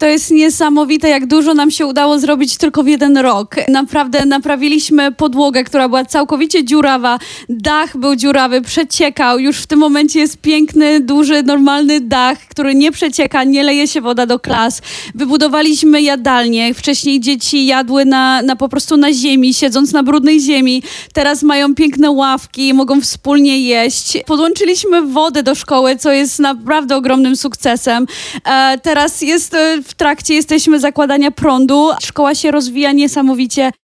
jest niesamowite, jak dużo nam się udało zrobić tylko w 1 rok. Naprawdę naprawiliśmy podłogę, która była całkowicie dziurawa, dach był dziurawy, przeciekał. Już w tym momencie jest piękny, duży, normalny dach, który nie przecieka, nie leje się woda do klas. Wybudowaliśmy jadalnię. Wcześniej dzieci jadły po prostu na ziemi, siedząc na brudnej ziemi. Teraz mają piękne ławki, mogą wspólnie jeść. Podłączyliśmy wodę do szkoły, co jest naprawdę ogromnym sukcesem. Teraz jesteśmy zakładania prądu. Szkoła się rozwija niesamowicie.